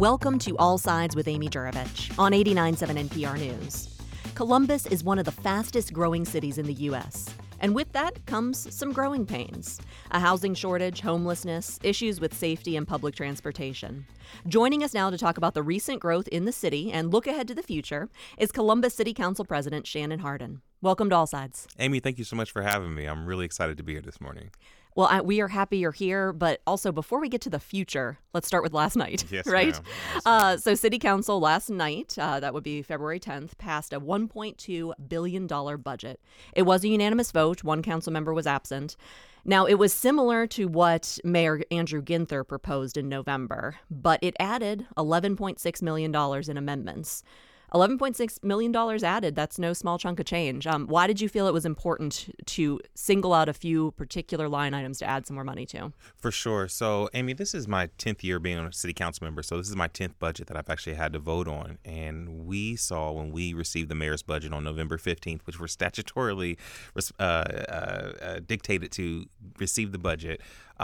Welcome to All Sides with Amy Juravich on 89.7 NPR News. Columbus is one of the fastest growing cities in the U.S., and with that comes some growing pains. A housing shortage, homelessness, issues with safety and public transportation. Joining us now to talk about the recent growth in the city and look ahead to the future is Columbus City Council President Shannon Hardin. Welcome to All Sides. Amy, thank you so much for having me. I'm really excited to be here this morning. Well, we are happy you're here, but also before we get to the future, let's start with last night, yes, right? Ma'am. So City Council last night, that would be February 10th, passed a $1.2 billion budget. It was a unanimous vote. One council member was absent. Now, it was similar to what Mayor Andrew Ginther proposed in November, but it added $11.6 million in amendments. $11.6 million added, that's no small chunk of change. Why did you feel it was important to single out a few particular line items to add some more money to? For sure. So, Amy, this is my 10th year being a city council member. So this is my 10th budget that I've actually had to vote on. And we saw when we received the mayor's budget on November 15th, which we're statutorily dictated to receive the budget,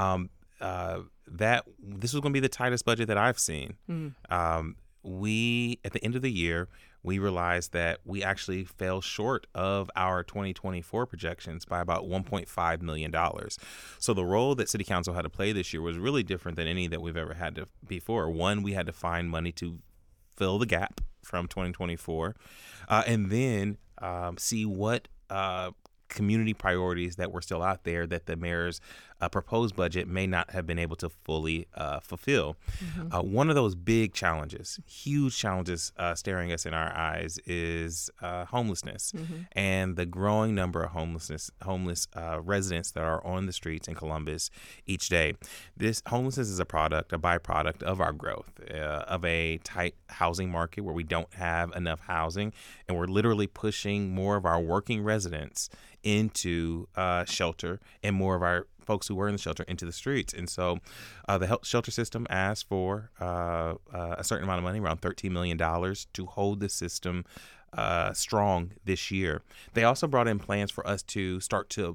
that this was going to be the tightest budget that I've seen. We, at the end of the year, we realized that we actually fell short of our 2024 projections by about $1.5 million. So the role that City Council had to play this year was really different than any that we've ever had to before. One, we had to find money to fill the gap from 2024, and then see what community priorities that were still out there that the mayor's proposed budget may not have been able to fully fulfill. One of those big challenges, huge challenges staring us in our eyes is homelessness and the growing number of homeless residents that are on the streets in Columbus each day. This homelessness is a byproduct of our growth, of a tight housing market where we don't have enough housing, and we're literally pushing more of our working residents into shelter and more of our folks who were in the shelter into the streets. And so the health shelter system asked for a certain amount of money, around $13 million, to hold the system strong this year. They also brought in plans for us to start to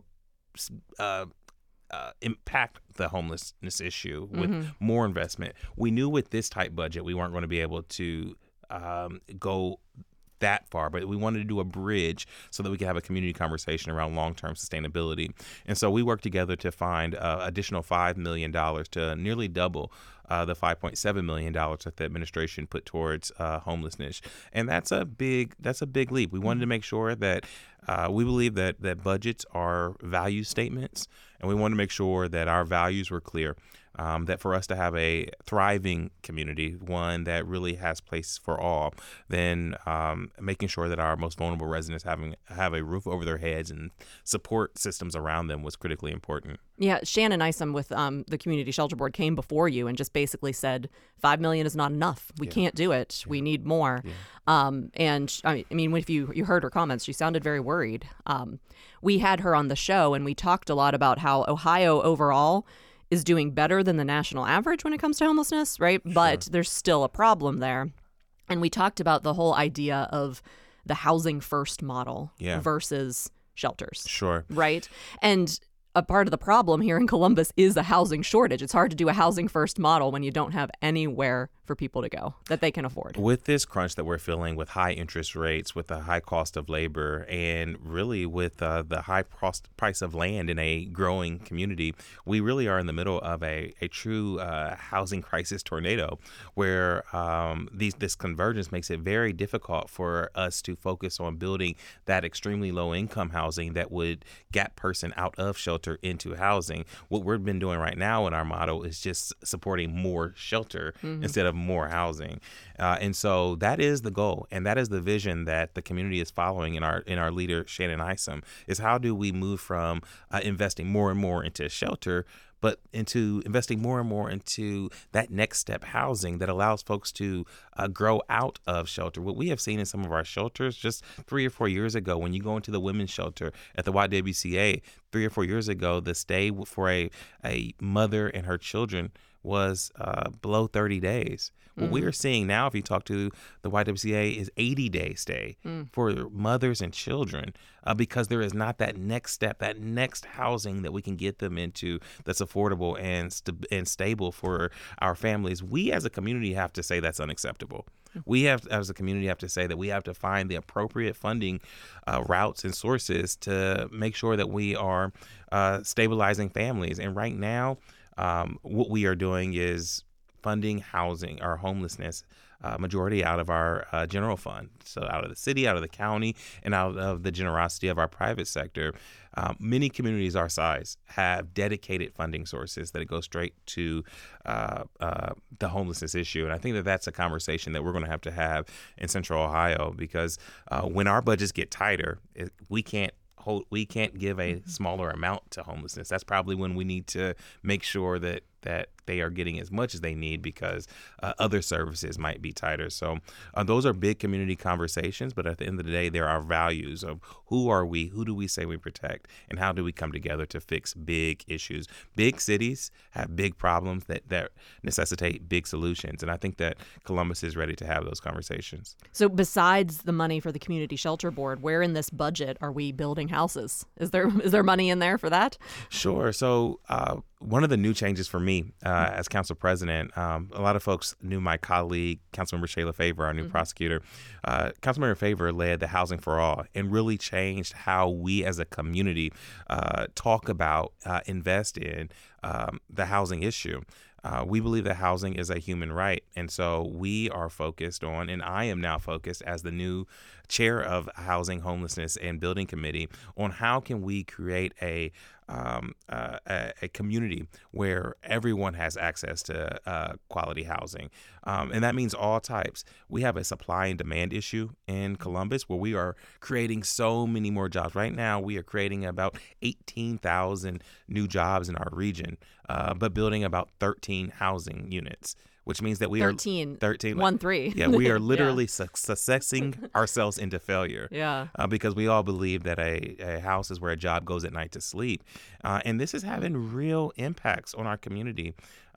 impact the homelessness issue with more investment. We knew with this tight budget we weren't going to be able to go that far, but we wanted to do a bridge so that we could have a community conversation around long-term sustainability. And so we worked together to find additional $5 million to nearly double the $5.7 million that the administration put towards homelessness. And that's a big leap. We wanted to make sure that we believe that budgets are value statements, and we wanted to make sure that our values were clear. That for us to have a thriving community, one that really has place for all, then making sure that our most vulnerable residents have a roof over their heads and support systems around them was critically important. Yeah, Shannon Isom with the Community Shelter Board came before you and just basically said $5 million is not enough. We can't do it. We need more. And I mean, if you heard her comments, she sounded very worried. We had her on the show and we talked a lot about how Ohio overall is doing better than the national average when it comes to homelessness, right? Sure. But there's still a problem there. And we talked about the whole idea of the housing first model versus shelters. Sure. Right? And a part of the problem here in Columbus is the housing shortage. It's hard to do a housing first model when you don't have anywhere for people to go that they can afford. With this crunch that we're feeling with high interest rates, with the high cost of labor, and really with the high price of land in a growing community, we really are in the middle of a true housing crisis tornado where this convergence makes it very difficult for us to focus on building that extremely low income housing that would get person out of shelter into housing. What we've been doing right now in our model is just supporting more shelter instead of more housing. And so that is the goal. And that is the vision that the community is following in our leader, Shannon Isom, is how do we move from investing more and more into shelter, but into investing more and more into that next step housing that allows folks to grow out of shelter. What we have seen in some of our shelters just 3 or 4 years ago, when you go into the women's shelter at the YWCA, 3 or 4 years ago, the stay for a mother and her children was below 30 days. What we are seeing now, if you talk to the YWCA, is 80-day stay for mothers and children because there is not that next step, that next housing that we can get them into that's affordable and stable for our families, we as a community have to say that's unacceptable. We have, as a community, have to say that we have to find the appropriate funding routes and sources to make sure that we are stabilizing families. And right now, what we are doing is funding housing or homelessness majority out of our general fund. So out of the city, out of the county, and out of the generosity of our private sector. Many communities our size have dedicated funding sources that go straight to the homelessness issue. And I think that that's a conversation that we're going to have in Central Ohio, because when our budgets get tighter, we can't give a smaller amount to homelessness. That's probably when we need to make sure that they are getting as much as they need, because other services might be tighter. So those are big community conversations. But at the end of the day, there are values of who are we, who do we say we protect, and how do we come together to fix big issues. Big cities have big problems that necessitate big solutions. And I think that Columbus is ready to have those conversations. So besides the money for the Community Shelter Board, where in this budget are we building houses? Is there money in there for that? Sure. So one of the new changes for me as council president, a lot of folks knew my colleague, Councilmember Shayla Favor, our new prosecutor. Councilmember Favor led the Housing for All and really changed how we as a community talk about, invest in the housing issue. We believe that housing is a human right. And so we are focused on, and I am now focused as the new chair of Housing, Homelessness, and Building Committee, on how can we create a community where everyone has access to quality housing. And that means all types. We have a supply and demand issue in Columbus where we are creating so many more jobs. Right now, we are creating about 18,000 new jobs in our region, but building about 13 housing units, which means that we 13. 13. 1-3. Yeah, we are literally successing ourselves into failure. Yeah. Because we all believe that a house is where a job goes at night to sleep. And this is having real impacts on our community.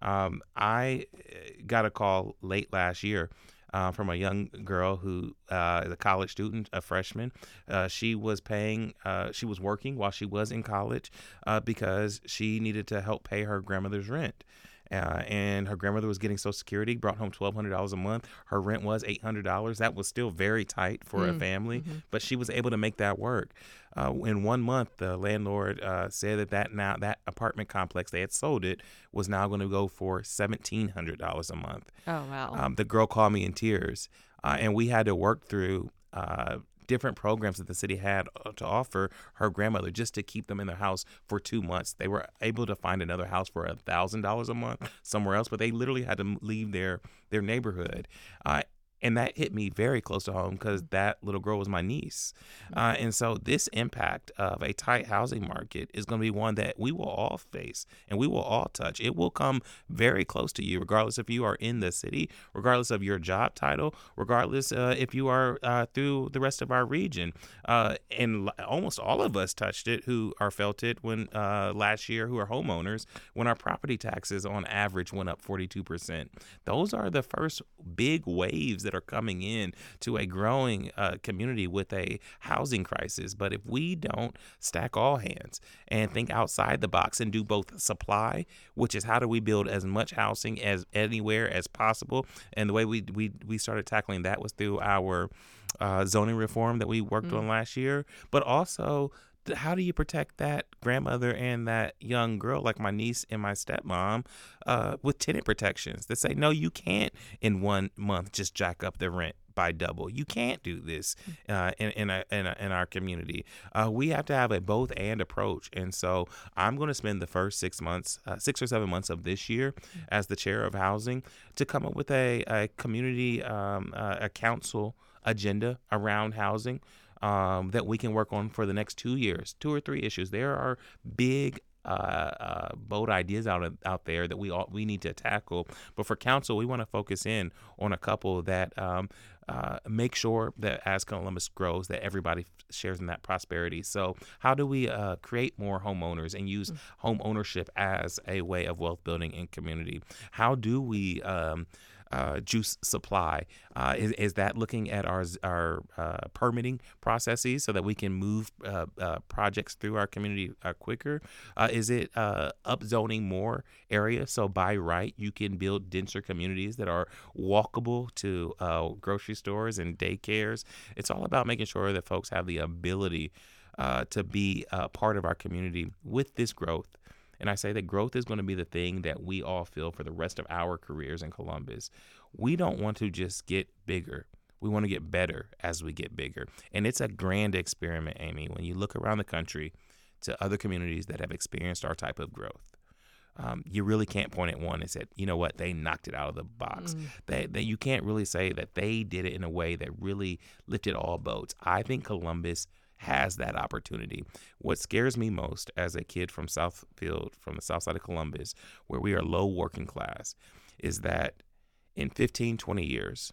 I got a call late last year from a young girl who is a college student, a freshman. She was working while she was in college because she needed to help pay her grandmother's rent. And her grandmother was getting Social Security, brought home $1,200 a month. Her rent was $800. That was still very tight for a family, but she was able to make that work. In 1 month, the landlord said that apartment complex, they had sold it, was now going to go for $1,700 a month. Oh, wow. The girl called me in tears, and we had to work through different programs that the city had to offer her grandmother just to keep them in their house for 2 months. They were able to find another house for $1,000 a month somewhere else, but they literally had to leave their neighborhood. And that hit me very close to home because that little girl was my niece. And so this impact of a tight housing market is going to be one that we will all face and we will all touch. It will come very close to you, regardless if you are in the city, regardless of your job title, regardless if you are through the rest of our region. And almost all of us touched it who are felt it when last year, who are homeowners, when our property taxes on average went up 42%. Those are the first big waves that are coming in to a growing community with a housing crisis. But if we don't stack all hands and think outside the box and do both supply, which is how do we build as much housing as anywhere as possible, and the way we started tackling that was through our zoning reform that we worked on last year, but also how do you protect that grandmother and that young girl, like my niece and my stepmom, with tenant protections that say, no, you can't in 1 month just jack up the rent by double. You can't do this in our community. We have to have a both and approach. And so I'm going to spend the first 6 months, 6 or 7 months of this year as the chair of housing to come up with a community, a council agenda around housing that we can work on for the next 2 years, 2 or 3 issues. There are big, bold ideas out there that we need to tackle. But for council, we want to focus in on a couple that make sure that as Columbus grows, that everybody shares in that prosperity. So how do we create more homeowners and use home ownership as a way of wealth building in community? How do we juice supply? Is that looking at our permitting processes so that we can move projects through our community quicker? Is it upzoning more areas so by right you can build denser communities that are walkable to grocery stores and daycares? It's all about making sure that folks have the ability to be a part of our community with this growth. And I say that growth is going to be the thing that we all feel for the rest of our careers in Columbus. We don't want to just get bigger. We want to get better as we get bigger. And it's a grand experiment, Amy, when you look around the country to other communities that have experienced our type of growth. You really can't point at one and say, you know what, they knocked it out of the box. That you can't really say that they did it in a way that really lifted all boats. I think Columbus has that opportunity. What scares me most as a kid from Southfield, from the south side of Columbus, where we are low working class, is that in 15, 20 years,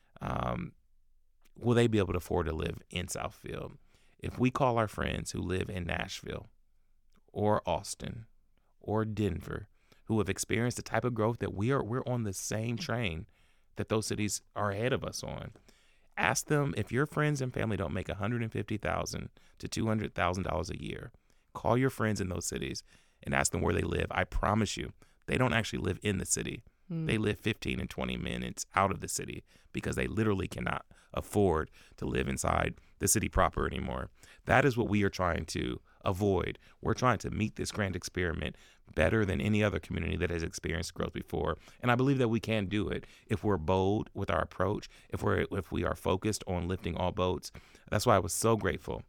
will they be able to afford to live in Southfield? If we call our friends who live in Nashville or Austin or Denver, who have experienced the type of growth that we're on the same train that those cities are ahead of us on. Ask them, if your friends and family don't make $150,000 to $200,000 a year, call your friends in those cities and ask them where they live. I promise you, they don't actually live in the city. They live 15 and 20 minutes out of the city because they literally cannot afford to live inside the city proper anymore. That is what we are trying to avoid. We're trying to meet this grand experiment better than any other community that has experienced growth before. And I believe that we can do it if we're bold with our approach, if we are focused on lifting all boats. That's why I was so grateful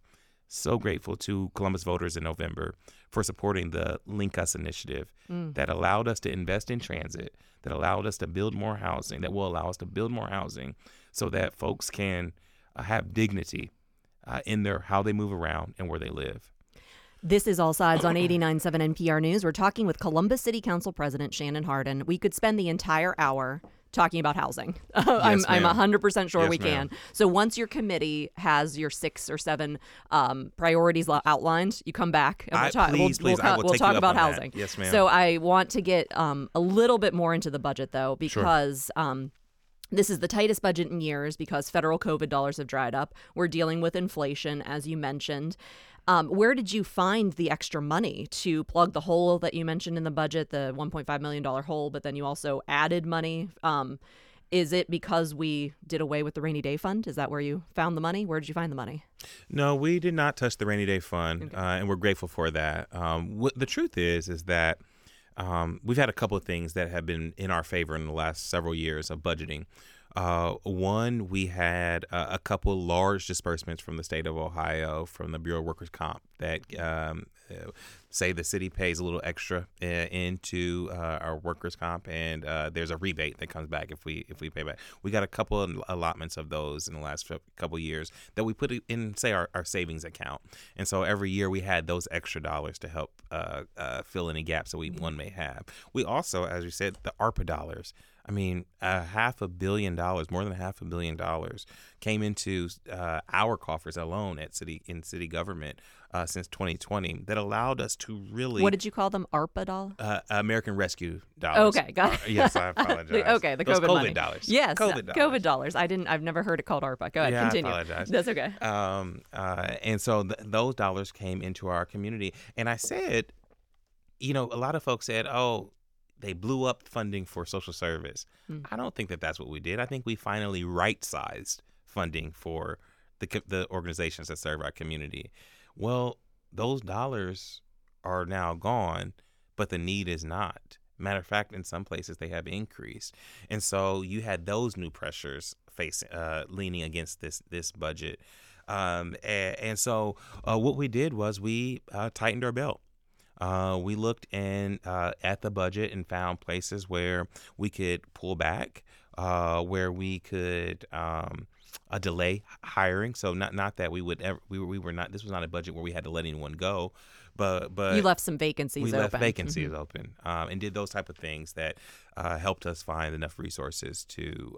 to Columbus voters in November for supporting the Link Us initiative that allowed us to invest in transit, that allowed us to build more housing, that will allow us to build more housing so that folks can have dignity in their how they move around and where they live. This is All Sides on 89.7 NPR News. We're talking with Columbus City Council President Shannon Hardin. We could spend the entire hour talking about housing. I'm 100% sure we can. So once your committee has your 6 or 7 priorities outlined, you come back and we'll talk. We'll talk about housing. Yes, ma'am. So I want to get a little bit more into the budget, though, because this is the tightest budget in years because federal COVID dollars have dried up. We're dealing with inflation, as you mentioned. Where did you find the extra money to plug the hole that you mentioned in the budget, the $1.5 million hole, but then you also added money? Is it because we did away with the rainy day fund? Is that where you found the money? Where did you find the money? No, we did not touch the rainy day fund, and we're grateful for that. The truth is that we've had a couple of things that have been in our favor in the last several years of budgeting. One, we had a couple large disbursements from the state of Ohio from the Bureau of Workers' Comp that say the city pays a little extra into our workers' comp, and there's a rebate that comes back if we pay back. We got a couple of allotments of those in the last couple of years that we put in, say, our savings account. And so every year we had those extra dollars to help fill any gaps that one may have. We also, as you said, the ARPA dollars. I mean, $500 million, more than $500 million came into our coffers alone in city government since 2020 that allowed us to really. What did you call them? ARPA dollars? American Rescue dollars. Okay, got it. Yes, I apologize. Okay, the COVID money. dollars. Yes, COVID dollars. I've never heard it called ARPA. Go ahead, continue. I apologize. That's okay. And so those dollars came into our community, and I said, a lot of folks said, "Oh, they blew up funding for social service." I don't think that that's what we did. I think we finally right-sized funding for the organizations that serve our community. Well, those dollars are now gone, but the need is not. Matter of fact, in some places they have increased. And so you had those new pressures leaning against this budget. And so what we did was we tightened our belt. We looked at the budget and found places where we could pull back, where we could delay hiring. So not that we would ever, we were not. This was not a budget where we had to let anyone go, but you left some vacancies. We open. left vacancies open, and did those type of things that helped us find enough resources to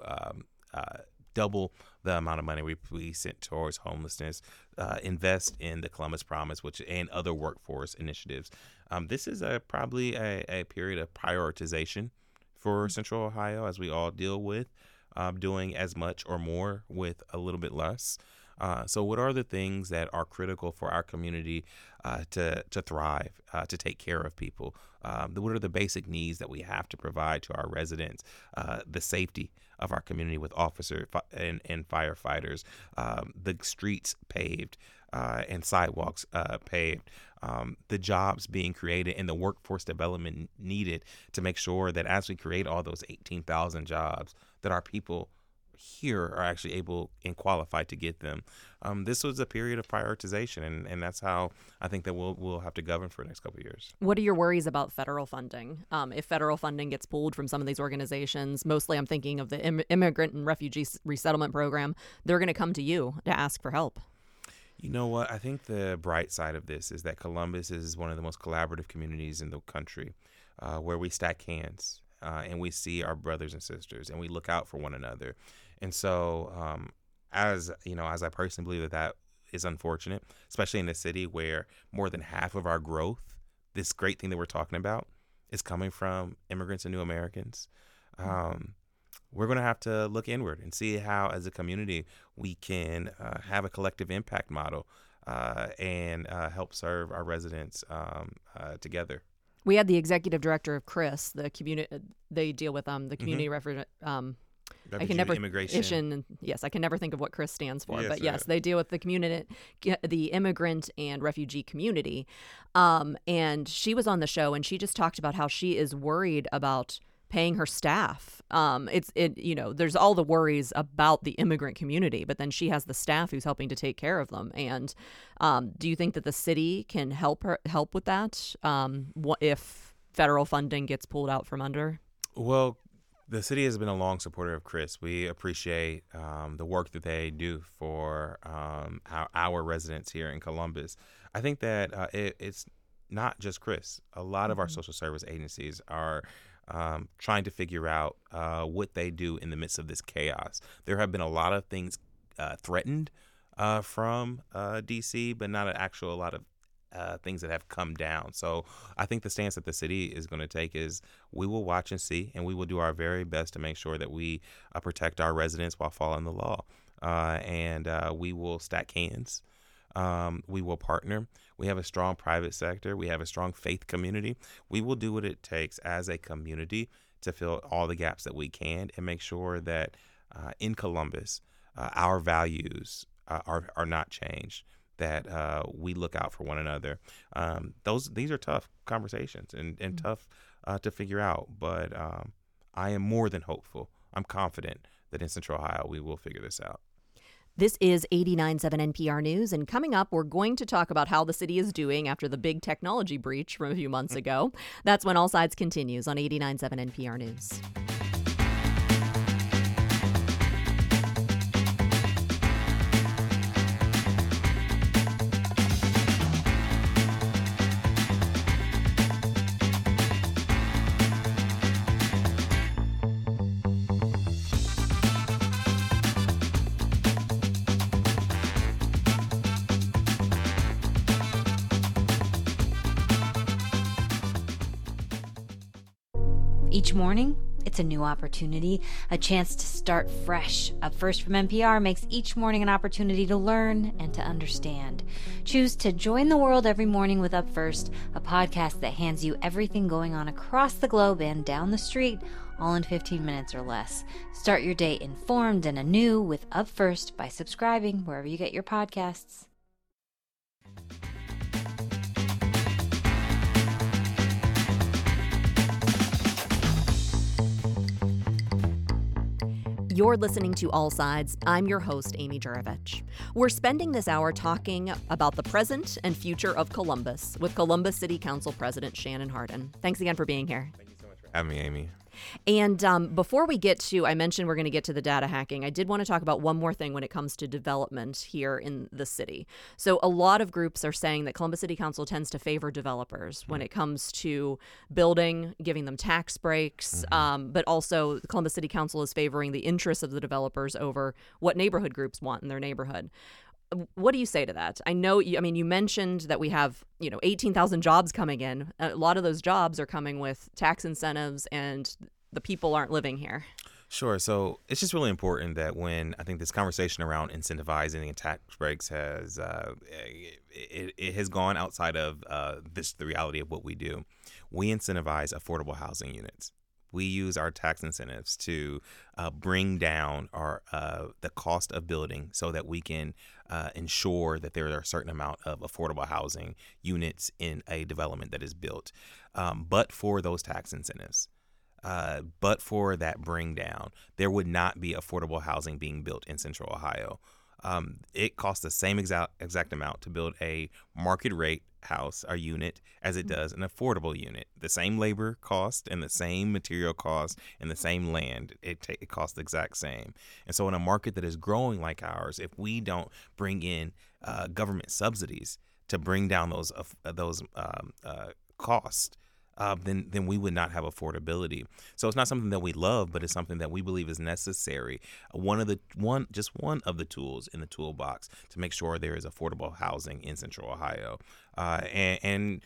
double the amount of money we sent towards homelessness, invest in the Columbus Promise, and other workforce initiatives. This is probably a period of prioritization for Central Ohio, as we all deal with doing as much or more with a little bit less. So what are the things that are critical for our community to thrive, to take care of people? What are the basic needs that we have to provide to our residents? The safety of our community with officers and firefighters, the streets paved and sidewalks paved, the jobs being created and the workforce development needed to make sure that as we create all those 18,000 jobs, that our people here are actually able and qualified to get them. This was a period of prioritization, and that's how I think that we'll have to govern for the next couple of years. What are your worries about federal funding? If federal funding gets pulled from some of these organizations, mostly I'm thinking of the Immigrant and Refugee Resettlement Program, they're going to come to you to ask for help. You know what? I think the bright side of this is that Columbus is one of the most collaborative communities in the country, where we stack hands and we see our brothers and sisters and we look out for one another. And so, as I personally believe that is unfortunate, especially in a city where more than half of our growth, this great thing that we're talking about, is coming from immigrants and new Americans. We're going to have to look inward and see how, as a community, we can have a collective impact model and help serve our residents together. We had the executive director of CRIS, the community. They deal with the community I can never immigration. Yes, I can never think of what CRIS stands for, Yes, but yes, they deal with the community, the immigrant and refugee community. And she was on the show, and she just talked about how she is worried about paying her staff. There's all the worries about the immigrant community, but then she has the staff who's helping to take care of them. And do you think that the city can help with that? What if federal funding gets pulled out from under? Well, the city has been a long supporter of CRIS. We appreciate the work that they do for our residents here in Columbus. I think that it's not just CRIS. A lot of our social service agencies are trying to figure out what they do in the midst of this chaos. There have been a lot of things threatened from D.C., but not a lot of things that have come down. So I think the stance that the city is going to take is we will watch and see, and we will do our very best to make sure that we protect our residents while following the law. And we will stack hands. We will partner. We have a strong private sector. We have a strong faith community. We will do what it takes as a community to fill all the gaps that we can and make sure that in Columbus, our values are not changed, that we look out for one another. These are tough conversations and tough to figure out, but I am more than hopeful. I'm confident that in Central Ohio, we will figure this out. This is 89.7 NPR News, and coming up, we're going to talk about how the city is doing after the big technology breach from a few months ago. That's when All Sides continues on 89.7 NPR News. Each morning, it's a new opportunity, a chance to start fresh. Up First from NPR makes each morning an opportunity to learn and to understand. Choose to join the world every morning with Up First, a podcast that hands you everything going on across the globe and down the street, all in 15 minutes or less. Start your day informed and anew with Up First by subscribing wherever you get your podcasts. You're listening to All Sides. I'm your host, Amy Juravich. We're spending this hour talking about the present and future of Columbus with Columbus City Council President Shannon Hardin. Thanks again for being here. Thank you so much for having me, Amy. And before we get to, I mentioned we're going to get to the data hacking. I did want to talk about one more thing when it comes to development here in the city. So a lot of groups are saying that Columbus City Council tends to favor developers when it comes to building, giving them tax breaks, but also the Columbus City Council is favoring the interests of the developers over what neighborhood groups want in their neighborhood. What do you say to that? I know, you mentioned that we have, 18,000 jobs coming in. A lot of those jobs are coming with tax incentives and the people aren't living here? Sure. So it's just really important that when I think this conversation around incentivizing and tax breaks has it has gone outside of the reality of what we do. We incentivize affordable housing units. We use our tax incentives to bring down our the cost of building so that we can ensure that there are a certain amount of affordable housing units in a development that is built. But for those tax incentives, but for that bring down, there would not be affordable housing being built in Central Ohio. It costs the same exact amount to build a market rate house or unit as it does an affordable unit. The same labor cost and the same material cost and the same land, it costs the exact same. And so in a market that is growing like ours, if we don't bring in government subsidies to bring down those costs, then we would not have affordability. So it's not something that we love, but it's something that we believe is necessary. One of the tools in the toolbox to make sure there is affordable housing in Central Ohio. And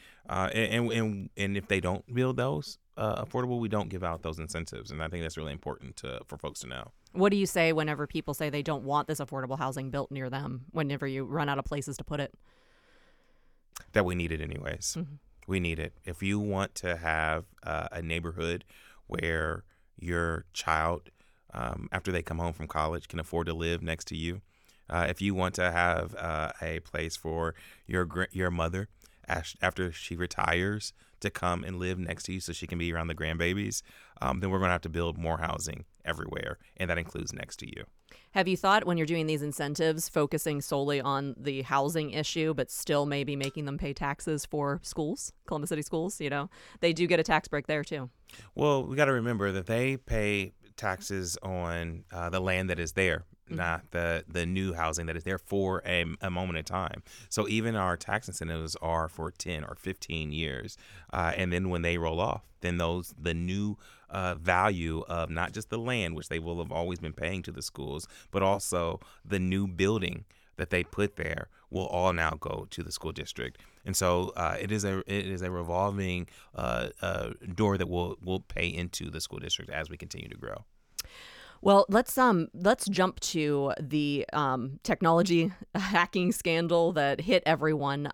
if they don't build those affordable, we don't give out those incentives. And I think that's really important for folks to know. What do you say whenever people say they don't want this affordable housing built near them, whenever you run out of places to put it? That we need it anyways. Mm-hmm. We need it. If you want to have a neighborhood where your child, after they come home from college, can afford to live next to you, if you want to have a place for your mother after she retires to come and live next to you so she can be around the grandbabies, then we're going to have to build more housing everywhere, and that includes next to you. Have you thought, when you're doing these incentives, focusing solely on the housing issue, but still maybe making them pay taxes for schools, Columbus City schools? You know, they do get a tax break there too. Well, we got to remember that they pay taxes on the land that is there, not the new housing that is there for a moment in time. So even our tax incentives are for 10 or 15 years. And then when they roll off, then the new value of not just the land, which they will have always been paying to the schools, but also the new building that they put there will all now go to the school district. And so it is a revolving door that will pay into the school district as we continue to grow. Well, let's jump to the technology hacking scandal that hit everyone.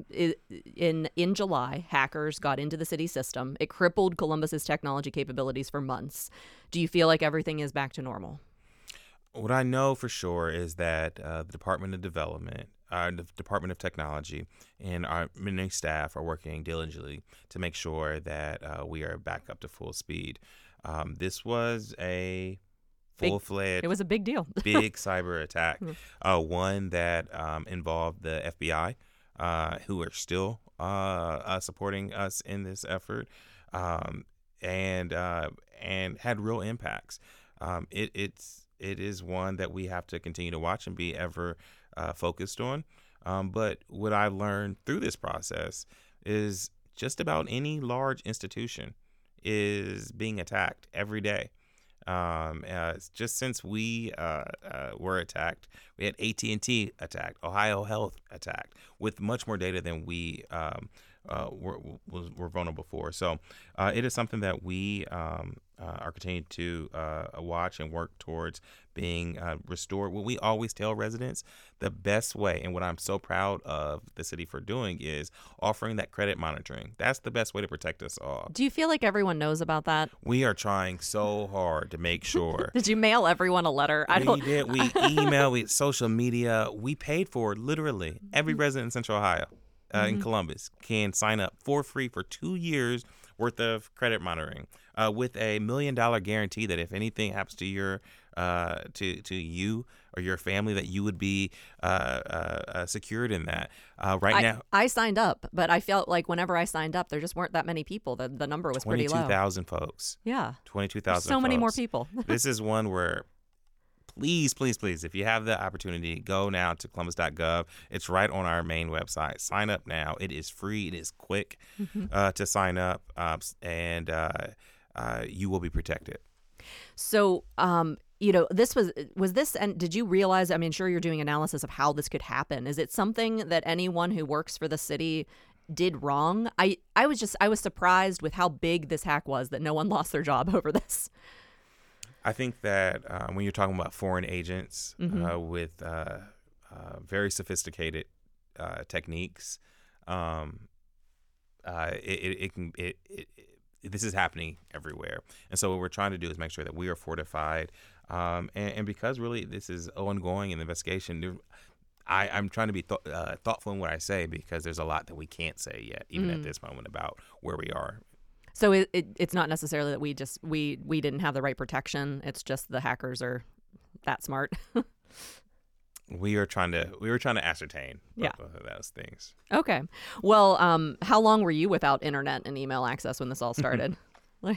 In July, hackers got into the city system. It crippled Columbus's technology capabilities for months. Do you feel like everything is back to normal? What I know for sure is that the Department of Development, the Department of Technology, and our many staff are working diligently to make sure that we are back up to full speed. This was a full-fledged, it was a big deal. big cyber attack, one that involved the FBI, who are still supporting us in this effort, and had real impacts. It is one that we have to continue to watch and be ever focused on. But what I've learned through this process is just about any large institution is being attacked every day. Just since we were attacked, we had AT&T attacked, Ohio Health attacked, with much more data than we were vulnerable for. So it is something that we are continuing to watch and work towards being restored. What we always tell residents, the best way, and what I'm so proud of the city for doing, is offering that credit monitoring. That's the best way to protect us all. Do you feel like everyone knows about that? We are trying so hard to make sure. Did you mail everyone a letter? We did. We email, we social media. We paid for literally every resident in Central Ohio. In Columbus can sign up for free for 2 years worth of credit monitoring with a $1 million guarantee that if anything happens to your to you or your family, that you would be secured in that. Now, I signed up, but I felt like whenever I signed up, there just weren't that many people. The number was pretty low. 22,000 folks. Yeah, 22,000. So many more people. This is one where, please, if you have the opportunity, go now to columbus.gov. It's right on our main website. Sign up now. It is free. It is quick to sign up, and you will be protected. So, this was this, and did you realize, I mean, sure, you're doing analysis of how this could happen. Is it something that anyone who works for the city did wrong. I was surprised with how big this hack was that no one lost their job over this. I think that when you're talking about foreign agents with very sophisticated techniques, this is happening everywhere. And so what we're trying to do is make sure that we are fortified. And because really this is ongoing in the investigation, I'm trying to be thoughtful in what I say, because there's a lot that we can't say yet, even at this moment, about where we are. So it's not necessarily that we didn't have the right protection. It's just the hackers are that smart. We were trying to ascertain both of those things. Okay. Well, how long were you without internet and email access when this all started? Do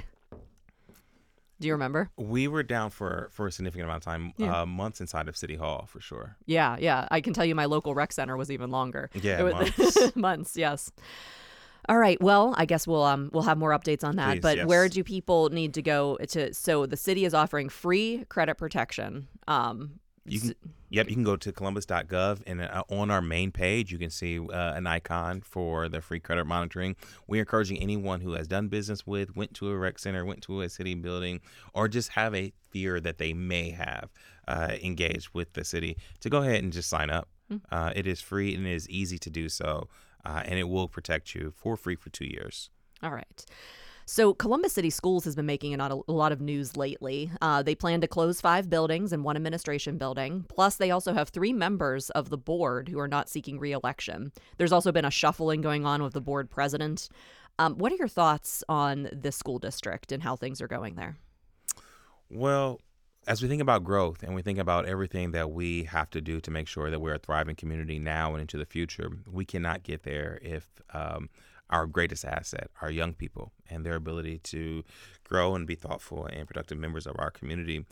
you remember? We were down for a significant amount of time, months inside of City Hall, for sure. Yeah. I can tell you my local rec center was even longer. Yeah, months. Months, yes. All right. Well, I guess we'll have more updates on that. Please, but yes. Where do people need to go to? So the city is offering free credit protection. You can go to columbus.gov, and on our main page, you can see an icon for the free credit monitoring. We're encouraging anyone who has done business with, went to a rec center, went to a city building, or just have a fear that they may have engaged with the city, to go ahead and just sign up. It is free and it is easy to do so, and it will protect you for free for 2 years. All right. So Columbus City Schools has been making a lot of news lately. They plan to close 5 buildings and 1 administration building. Plus, they also have 3 members of the board who are not seeking re-election. There's also been a shuffling going on with the board president. What are your thoughts on this school district and how things are going there? Well, as we think about growth and we think about everything that we have to do to make sure that we're a thriving community now and into the future, we cannot get there if our greatest asset, our young people, and their ability to grow and be thoughtful and productive members of our community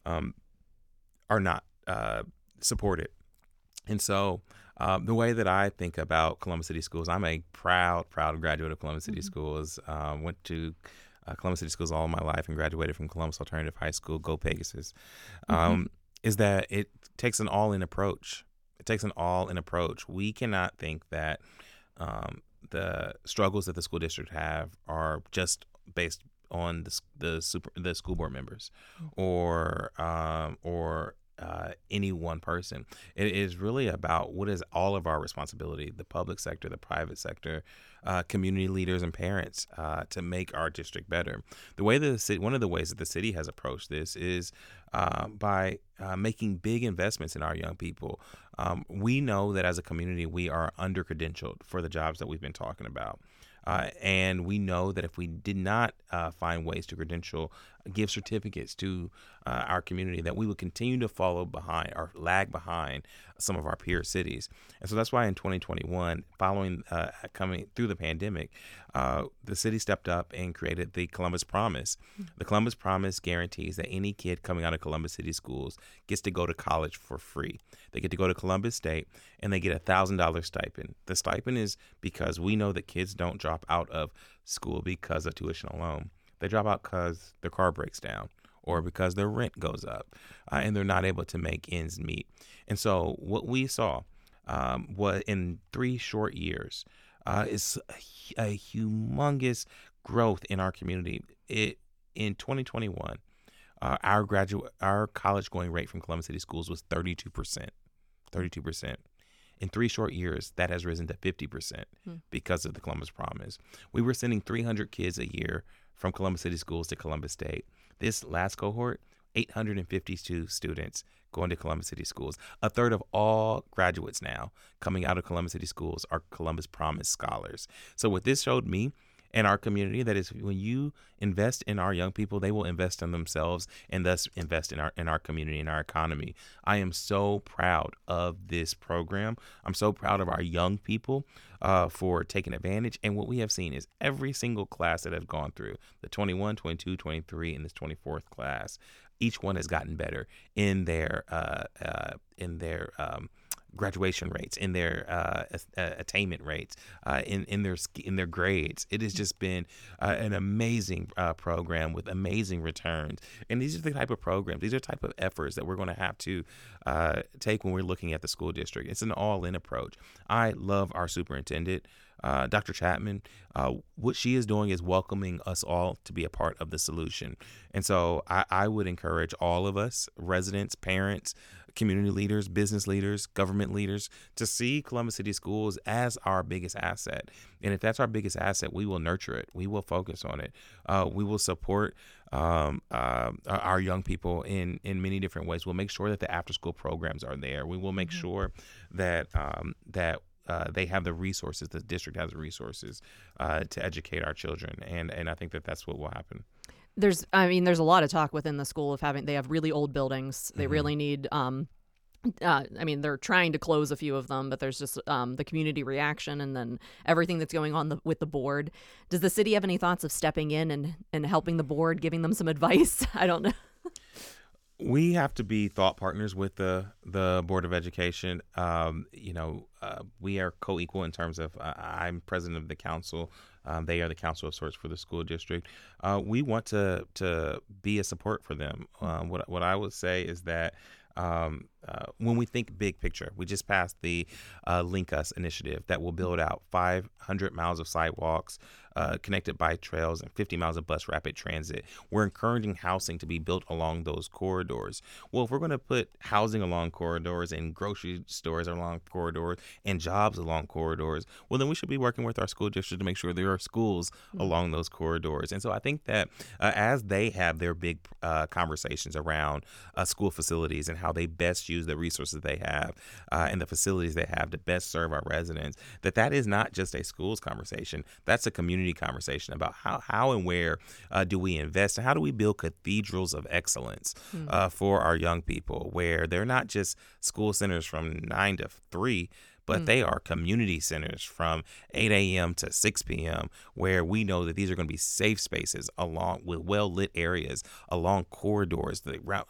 are not supported. And so the way that I think about Columbus City Schools, I'm a proud graduate of Columbus City Schools. Went to Columbus City Schools all my life and graduated from Columbus Alternative High School, Go Pegasus, is that it takes an all-in approach. We cannot think that the struggles that the school district have are just based on the school board members or any one person. It is really about what is all of our responsibility, the public sector, the private sector, community leaders and parents, to make our district better. One of the ways that the city has approached this is by making big investments in our young people. We know that as a community, we are under-credentialed for the jobs that we've been talking about. And we know that if we did not find ways to give certificates to our community, that we would continue to follow behind or lag behind some of our peer cities. And so that's why in 2021, following coming through the pandemic, the city stepped up and created the Columbus Promise. The Columbus Promise guarantees that any kid coming out of Columbus City Schools gets to go to college for free. They get to go to Columbus State, and they get a $1,000 stipend. The stipend is because we know that kids don't drop out of school because of tuition alone. They drop out because their car breaks down or because their rent goes up and they're not able to make ends meet. And so what we saw was in 3 short years is a humongous growth in our community. In 2021, our college going rate from Columbus City Schools was 32%. 32%. In 3 short years, that has risen to 50% because of the Columbus Promise. We were sending 300 kids a year from Columbus City Schools to Columbus State. This last cohort, 852 students going to Columbus City Schools. A third of all graduates now coming out of Columbus City Schools are Columbus Promise scholars. So what this showed me and our community, that is, when you invest in our young people, they will invest in themselves and thus invest in our community and our economy. I am so proud of this program. I'm so proud of our young people for taking advantage. And what we have seen is every single class that has gone through, the 21, 22, 23, and this 24th class, each one has gotten better in their graduation rates, in their attainment rates, in their grades. It has just been an amazing program with amazing returns. And these are the type of programs, these are the type of efforts that we're going to have to take when we're looking at the school district. It's an all-in approach. I love our superintendent. Dr. Chapman, what she is doing is welcoming us all to be a part of the solution. And so I would encourage all of us, residents, parents, community leaders, business leaders, government leaders, to see Columbus City Schools as our biggest asset. And if that's our biggest asset, we will nurture it. We will focus on it. We will support our young people in many different ways. We'll make sure that the after-school programs are there. We will make sure that they have the resources, the district has the resources to educate our children. And I think that that's what will happen. There's a lot of talk within the school of they have really old buildings. They really need, they're trying to close a few of them, but there's just the community reaction and then everything that's going on with the board. Does the city have any thoughts of stepping in and helping the board, giving them some advice? I don't know. We have to be thought partners with the Board of Education. We are co-equal in terms of I'm president of the council. They are the council of sorts for the school district. We want to be a support for them. What I would say is that when we think big picture, we just passed the Link Us initiative that will build out 500 miles of sidewalks, connected bike trails, and 50 miles of bus rapid transit. We're encouraging housing to be built along those corridors. Well, if we're going to put housing along corridors and grocery stores along corridors and jobs along corridors, well, then we should be working with our school district to make sure there are schools along those corridors. And so I think that as they have their big conversations around school facilities and how they best use the resources they have and the facilities they have to best serve our residents, that is not just a schools conversation. That's a community conversation about how and where do we invest and how do we build cathedrals of excellence for our young people, where they're not just school centers from 9 to 3, but they are community centers from 8 a.m. to 6 p.m., where we know that these are going to be safe spaces along with well-lit areas, along corridors,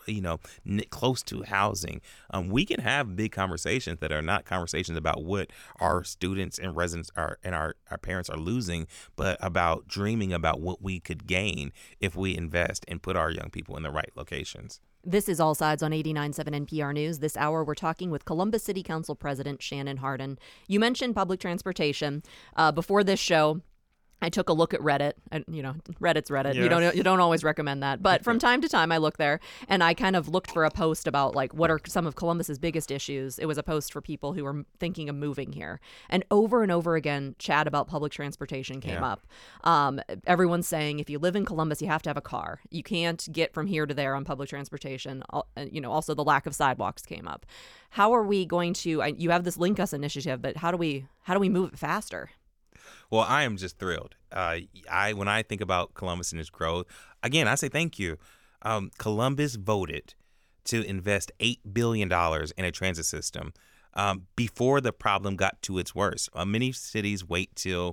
close to housing. We can have big conversations that are not conversations about what our students and residents and our parents are losing, but about dreaming about what we could gain if we invest and put our young people in the right locations. This is All Sides on 89.7 NPR News. This hour, we're talking with Columbus City Council President Shannon Hardin. You mentioned public transportation. Before this show, I took a look at Reddit. Reddit's Reddit. Yes. You don't always recommend that, but from time to time I look there, and I kind of looked for a post about what are some of Columbus's biggest issues. It was a post for people who are thinking of moving here, and over again, chat about public transportation came up. Everyone's saying if you live in Columbus, you have to have a car. You can't get from here to there on public transportation. Also the lack of sidewalks came up. How are we going to? You have this Link Us initiative, but how do we move it faster? Well, I am just thrilled. When I think about Columbus and its growth, again, I say thank you. Columbus voted to invest $8 billion in a transit system before the problem got to its worst. Many cities wait till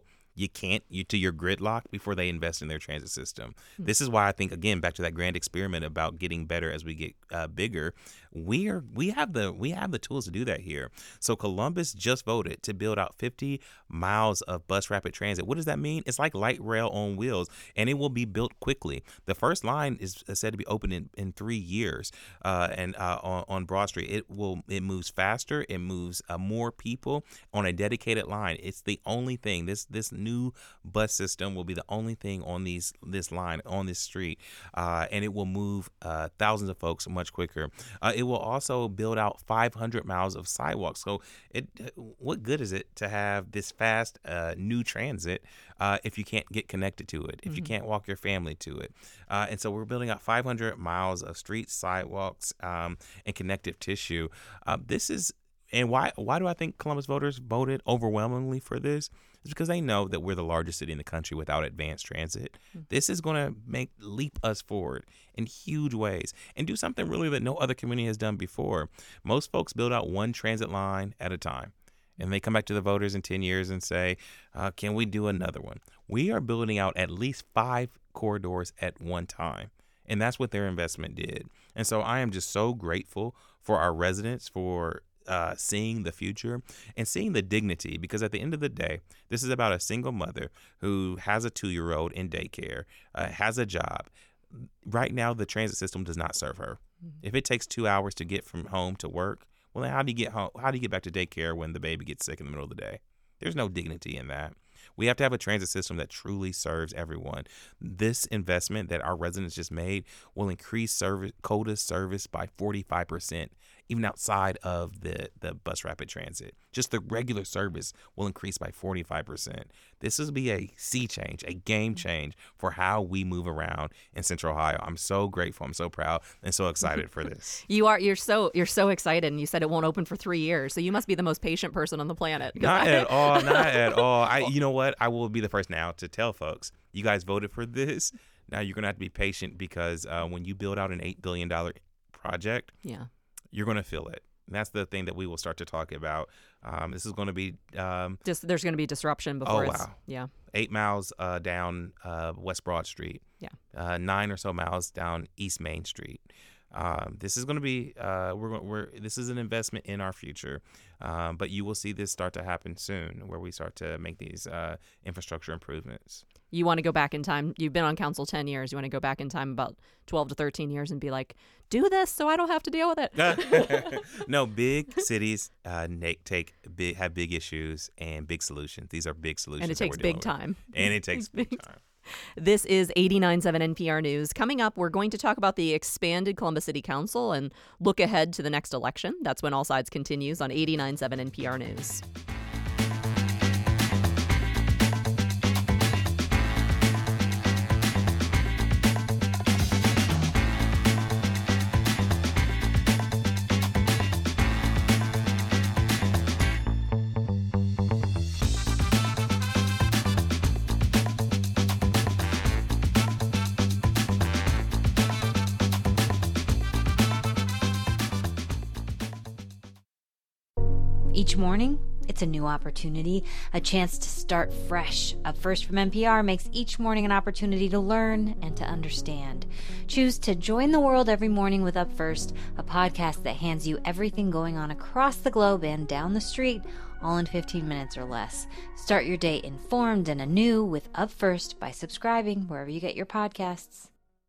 to your gridlock before they invest in their transit system. This is why I think, again, back to that grand experiment about getting better as we get bigger. We have the tools to do that here. So Columbus just voted to build out 50 miles of bus rapid transit. What does that mean? It's like light rail on wheels, and it will be built quickly. The first line is said to be open in 3 years, and on Broad Street. It moves faster. It moves more people on a dedicated line. It's the only thing. This new bus system will be the only thing on this line on this street, and it will move thousands of folks much quicker. It will also build out 500 miles of sidewalks. So what good is it to have this fast new transit if you can't get connected to it, if you can't walk your family to it? And so we're building out 500 miles of streets, sidewalks, and connective tissue. And why do I think Columbus voters voted overwhelmingly for this? It's because they know that we're the largest city in the country without advanced transit. This is going to leap us forward in huge ways and do something really that no other community has done before. Most folks build out one transit line at a time, and they come back to the voters in 10 years and say, can we do another one? We are building out at least 5 corridors at one time, and that's what their investment did. And so I am just so grateful for our residents for seeing the future and seeing the dignity, because at the end of the day, this is about a single mother who has a 2-year-old in daycare, has a job. Right now, the transit system does not serve her. If it takes 2 hours to get from home to work, well, then how do you get home? How do you get back to daycare when the baby gets sick in the middle of the day? There's no dignity in that. We have to have a transit system that truly serves everyone. This investment that our residents just made will increase CODA service by 45%, even outside of the bus rapid transit. Just the regular service will increase by 45%. This will be a sea change, a game change for how we move around in Central Ohio. I'm so grateful. I'm so proud and so excited for this. You're so excited, and you said it won't open for 3 years, so you must be the most patient person on the planet. Not at all. Not at all. You know what? I will be the first now to tell folks, you guys voted for this. Now you're going to have to be patient because when you build out an $8 billion project, you're going to feel it. And that's the thing that we will start to talk about. This is going to be there's going to be disruption before. 8 miles down West Broad Street. 9 or so miles down East Main Street. This is going to be this is an investment in our future, but you will see this start to happen soon, where we start to make these infrastructure improvements. You want to go back in time. You've been on council 10 years. You want to go back in time about 12 to 13 years and be like, do this so I don't have to deal with it. No, big cities have big issues and big solutions. These are big solutions. And it takes big time. And it takes big time. This is 89.7 NPR News. Coming up, we're going to talk about the expanded Columbus City Council and look ahead to the next election. That's when All Sides continues on 89.7 NPR News. Each morning, it's a new opportunity, a chance to start fresh. Up First from NPR makes each morning an opportunity to learn and to understand. Choose to join the world every morning with Up First, a podcast that hands you everything going on across the globe and down the street, all in 15 minutes or less. Start your day informed and anew with Up First by subscribing wherever you get your podcasts.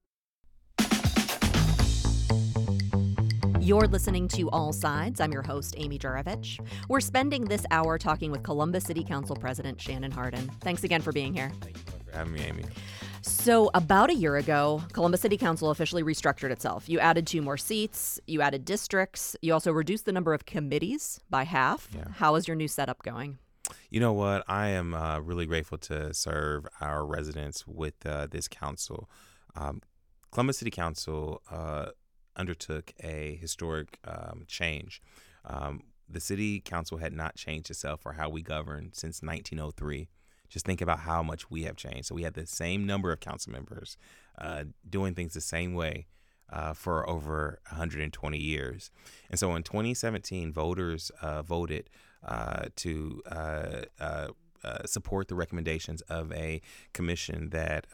You're listening to All Sides. I'm your host, Amy Juravich. We're spending this hour talking with Columbus City Council President Shannon Hardin. Thanks again for being here. Thank you for having me, Amy. So about a year ago, Columbus City Council officially restructured itself. You added 2 more seats. You added districts. You also reduced the number of committees by half. Yeah. How is your new setup going? You know what? I am really grateful to serve our residents with this council. Columbus City Council undertook a historic change. The city council had not changed itself for how we govern since 1903. Just think about how much we have changed. So we had the same number of council members doing things the same way for over 120 years. And so in 2017, voters voted to support the recommendations of a commission that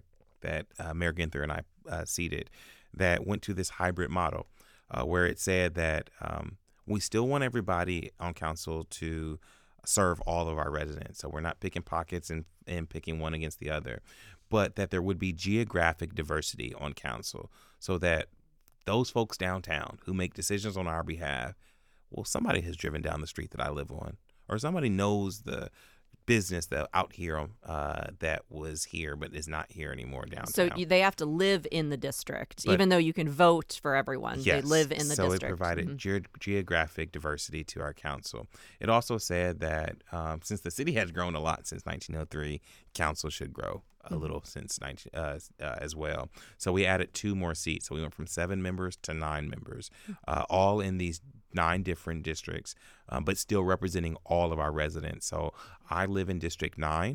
Mayor Ginther and I seated, that went to this hybrid model where it said that we still want everybody on council to serve all of our residents. So we're not picking pockets and picking one against the other, but that there would be geographic diversity on council so that those folks downtown who make decisions on our behalf, well, somebody has driven down the street that I live on, or somebody knows the business that out here that was here but is not here anymore downtown. So they have to live in the district, even though you can vote for everyone. Yes, they live in the district. So it provided geographic diversity to our council. It also said that since the city has grown a lot since 1903, council should grow a little since as well. So we added 2 more seats. So we went from 7 members to 9 members, all in these 9 different districts, but still representing all of our residents. So I live in District 9.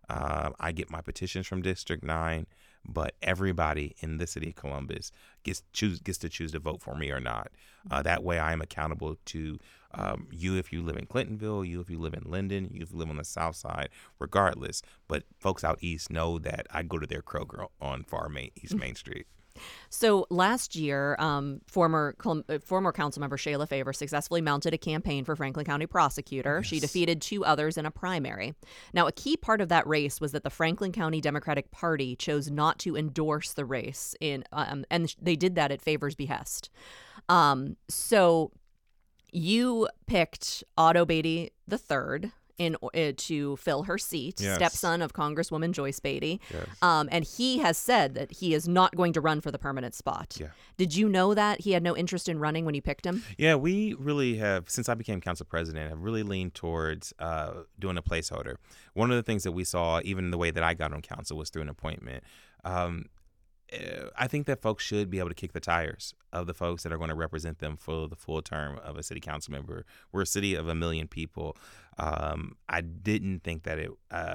I get my petitions from District 9, but everybody in the city of Columbus gets to choose to vote for me or not. That way I am accountable to you if you live in Clintonville, you if you live in Linden, you if you live on the south side, regardless. But folks out east know that I go to their Kroger on East Main Street. So last year, former councilmember Shayla Favor successfully mounted a campaign for Franklin County prosecutor. Yes. She defeated 2 others in a primary. Now, a key part of that race was that the Franklin County Democratic Party chose not to endorse the race, and they did that at Favor's behest. So you picked Otto Beatty III to fill her seat, Yes. stepson of Congresswoman Joyce Beatty. Yes. And he has said that he is not going to run for the permanent spot. Yeah. Did you know that he had no interest in running when you picked him? Yeah, we really have, since I became council president, have really leaned towards doing a placeholder. One of the things that we saw, even the way that I got on council, was through an appointment. I think that folks should be able to kick the tires of the folks that are going to represent them for the full term of a city council member. We're a city of 1 million people. I didn't think that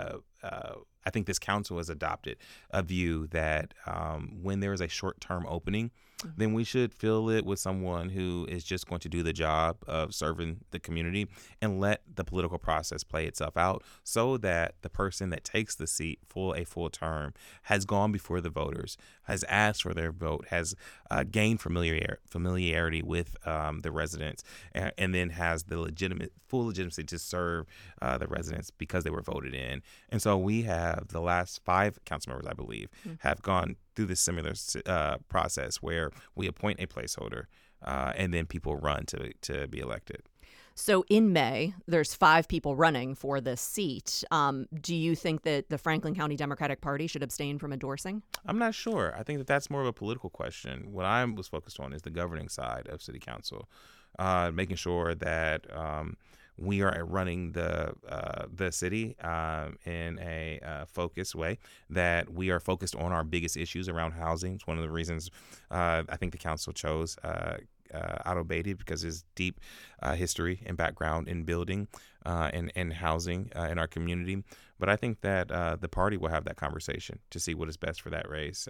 I think this council has adopted a view that when there is a short-term opening, then we should fill it with someone who is just going to do the job of serving the community and let the political process play itself out, so that the person that takes the seat for a full term has gone before the voters, has asked for their vote, has gained familiarity with the residents, and then has the full legitimacy to serve the residents because they were voted in. And so we have the last 5 council members, I believe, have gone through this similar process where we appoint a placeholder and then people run to be elected. So in May, there's 5 people running for this seat. Do you think that the Franklin County Democratic Party should abstain from endorsing? I'm not sure. I think that that's more of a political question. What I was focused on is the governing side of city council, making sure that we are running the city in a focused way, that we are focused on our biggest issues around housing. It's one of the reasons I think the council chose Otto Beatty, because his deep history and background in building and housing in our community. But I think that the party will have that conversation to see what is best for that race.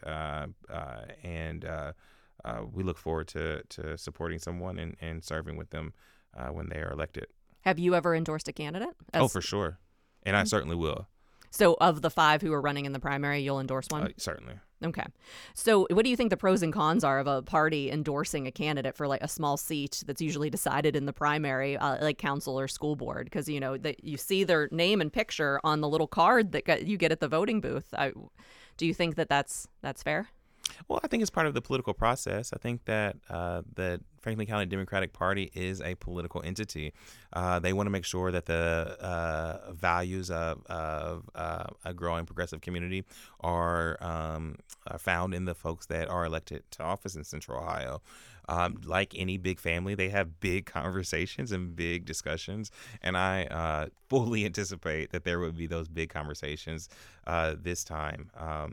And we look forward to supporting someone and serving with them when they are elected. Have you ever endorsed a candidate? Oh, for sure. And I certainly will. So of the 5 who are running in the primary, you'll endorse one? Certainly. Okay. So what do you think the pros and cons are of a party endorsing a candidate for like a small seat that's usually decided in the primary, like council or school board? Because, you know, that you see their name and picture on the little card that you get at the voting booth. Do you think that that's fair? Well, I think it's part of the political process. I think that the Franklin County Democratic Party is a political entity. They want to make sure that the values of a growing progressive community are found in the folks that are elected to office in Central Ohio. Like any big family, they have big conversations and big discussions, and I fully anticipate that there would be those big conversations this time.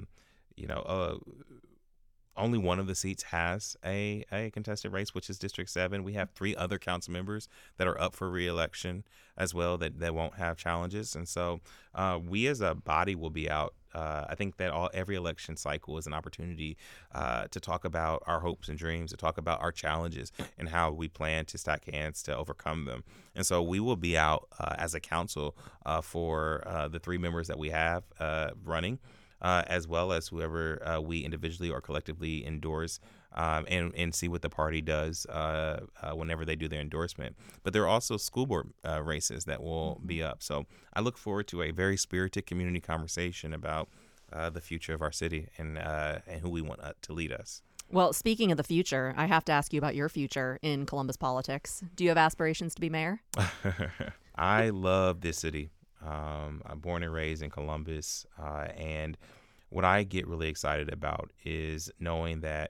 Only one of the seats has a contested race, which is District 7. We have 3 other council members that are up for re-election as well that won't have challenges. And so we as a body will be out. I think that every election cycle is an opportunity to talk about our hopes and dreams, to talk about our challenges and how we plan to stack hands to overcome them. And so we will be out as a council for the 3 members that we have running. As well as whoever we individually or collectively endorse, and see what the party does whenever they do their endorsement. But there are also school board races that will be up. So I look forward to a very spirited community conversation about the future of our city and who we want to lead us. Well, speaking of the future, I have to ask you about your future in Columbus politics. Do you have aspirations to be mayor? I love this city. I'm born and raised in Columbus, and what I get really excited about is knowing that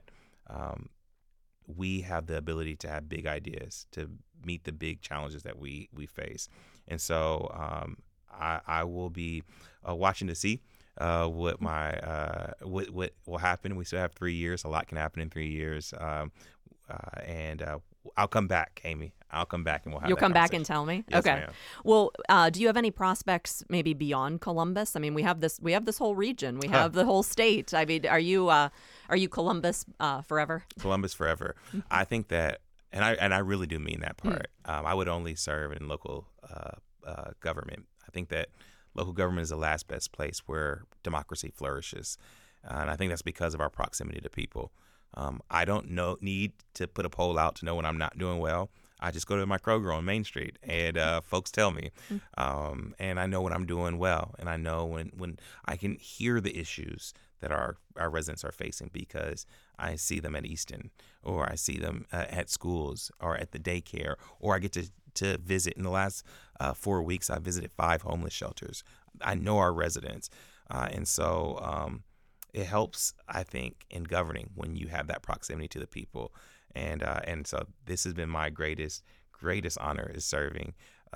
we have the ability to have big ideas to meet the big challenges that we face. And so I will be watching to see what will happen. We still have 3 years. A lot can happen in 3 years. And I'll come back, Amy. I'll come back and we'll have You'll come back and tell me? Yes, okay. ma'am. Well, do you have any prospects maybe beyond Columbus? I mean, we have this whole region. We have the whole state. I mean, are you Columbus forever? Columbus forever. I think that, and I really do mean that part. I would only serve in local government. I think that local government is the last best place where democracy flourishes. And I think that's because of our proximity to people. I don't need to put a poll out to know when I'm not doing well. I just go to my Kroger on Main Street, and folks tell me. And I know when I'm doing well, and I know when I can hear the issues that our residents are facing, because I see them at Easton, or I see them at schools, or at the daycare, or I get to visit. In the last 4 weeks, I visited 5 homeless shelters. I know our residents, and so it helps, I think, in governing when you have that proximity to the people. And so this has been my greatest honor, is serving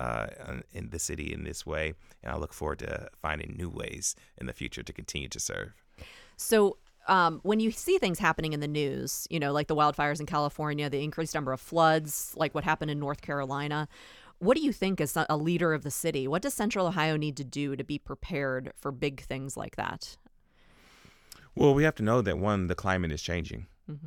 in the city in this way. And I look forward to finding new ways in the future to continue to serve. So when you see things happening in the news, like the wildfires in California, the increased number of floods, like what happened in North Carolina, what do you think, as a leader of the city, what does Central Ohio need to do to be prepared for big things like that? Well, we have to know that, one, the climate is changing.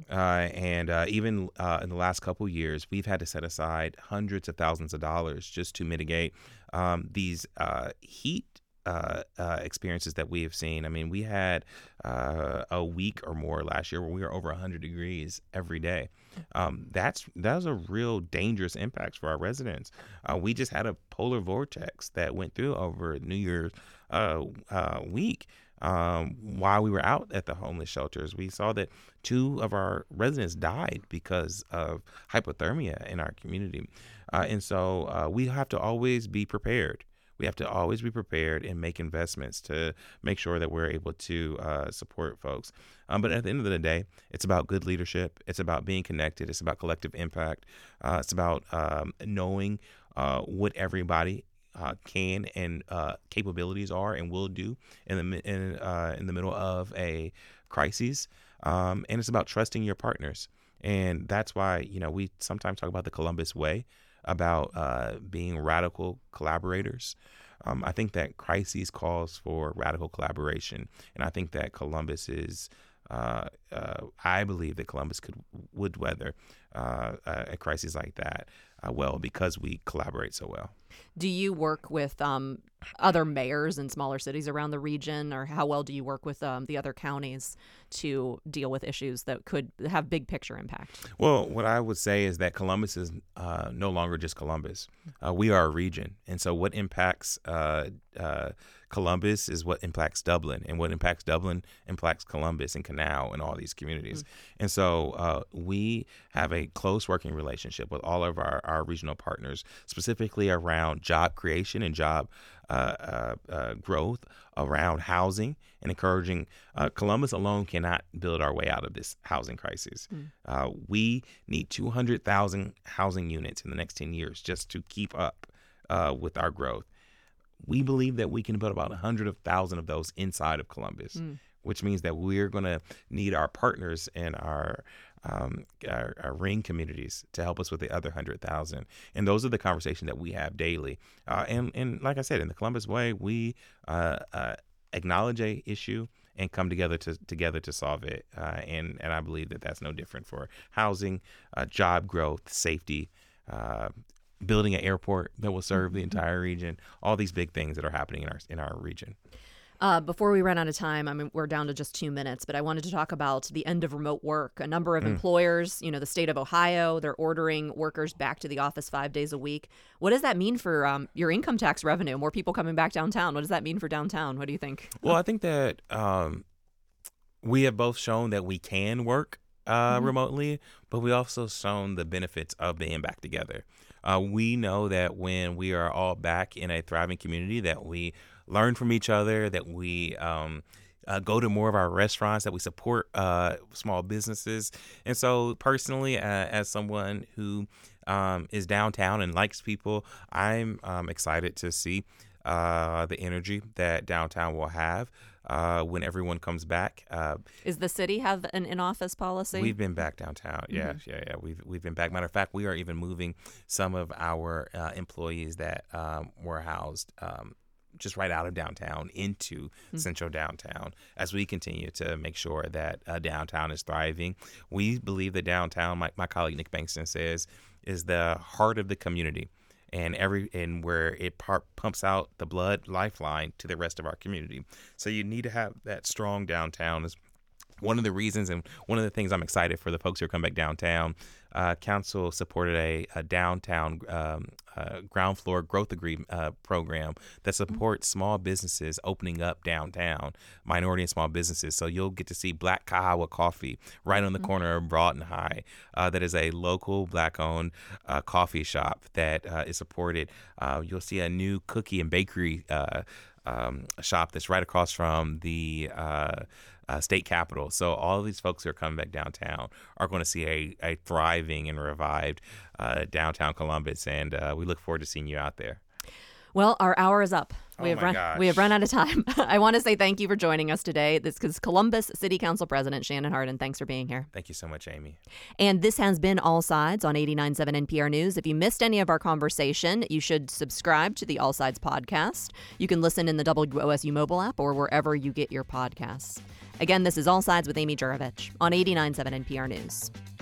And even in the last couple of years, we've had to set aside hundreds of thousands of dollars just to mitigate these heat experiences that we have seen. I mean, we had a week or more last year where we were over 100 degrees every day. That was a real dangerous impact for our residents. We just had a polar vortex that went through over New Year's week. While we were out at the homeless shelters, we saw that 2 of our residents died because of hypothermia in our community. And so we have to always be prepared. We have to always be prepared and make investments to make sure that we're able to support folks. But at the end of the day, it's about good leadership. It's about being connected. It's about collective impact. It's about knowing what everybody can and capabilities are and will do in the middle of a crisis, and it's about trusting your partners. And that's why we sometimes talk about the Columbus way, about being radical collaborators. I think that crises calls for radical collaboration, and I think that Columbus is. I believe that Columbus would weather a crisis like that well, because we collaborate so well. Do you work with other mayors in smaller cities around the region, or how well do you work with the other counties to deal with issues that could have big picture impact? Well, what I would say is that Columbus is no longer just Columbus. We are a region. And so what impacts Columbus is what impacts Dublin, and what impacts Dublin impacts Columbus and Canal and all these communities. And so we have a close working relationship with all of our regional partners, specifically around job creation and job growth, around housing, and encouraging. Columbus alone cannot build our way out of this housing crisis. We need 200,000 housing units in the next 10 years just to keep up with our growth. We believe that we can put about 100,000 of those inside of Columbus, which means that we're going to need our partners and our ring communities to help us with the other 100,000. And those are the conversations that we have daily. And like I said, in the Columbus way, we acknowledge a issue and come together to solve it. And I believe that that's no different for housing, job growth, safety, building an airport that will serve the entire region, all these big things that are happening in our region. Before we run out of time, I mean, we're down to just 2 minutes, but I wanted to talk about the end of remote work. A number of employers, the state of Ohio, they're ordering workers back to the office 5 days a week. What does that mean for your income tax revenue? More people coming back downtown. What does that mean for downtown? What do you think? Well, I think that we have both shown that we can work remotely, but we also shown the benefits of being back together. We know that when we are all back in a thriving community, that we learn from each other, that we go to more of our restaurants, that we support small businesses. And so personally, as someone who is downtown and likes people, I'm excited to see the energy that downtown will have when everyone comes back. Is the city have an in-office policy? We've been back downtown. Yeah. We've been back. Matter of fact, we are even moving some of our employees that were housed just right out of downtown into central downtown as we continue to make sure that downtown is thriving. We believe that downtown, my colleague Nick Bankston says, is the heart of the community. And where it pumps out the blood lifeline to the rest of our community. So you need to have that strong downtown as One of the reasons and one of the things I'm excited for the folks who are coming back downtown, council supported a downtown ground floor growth agreement program that supports small businesses opening up downtown, minority and small businesses. So you'll get to see Black Kahawa Coffee right on the corner of Broad and High. That is a local Black-owned coffee shop that is supported. You'll see a new cookie and bakery shop that's right across from the state capitol. So all of these folks who are coming back downtown are going to see a thriving and revived downtown Columbus, and we look forward to seeing you out there. Well, our hour is up. We have run out of time. I want to say thank you for joining us today. This is Columbus City Council President Shannon Hardin. Thanks for being here. Thank you so much, Amy. And this has been All Sides on 89.7 NPR News. If you missed any of our conversation, you should subscribe to the All Sides podcast. You can listen in the WOSU mobile app or wherever you get your podcasts. Again, this is All Sides with Amy Juravich on 89.7 NPR News.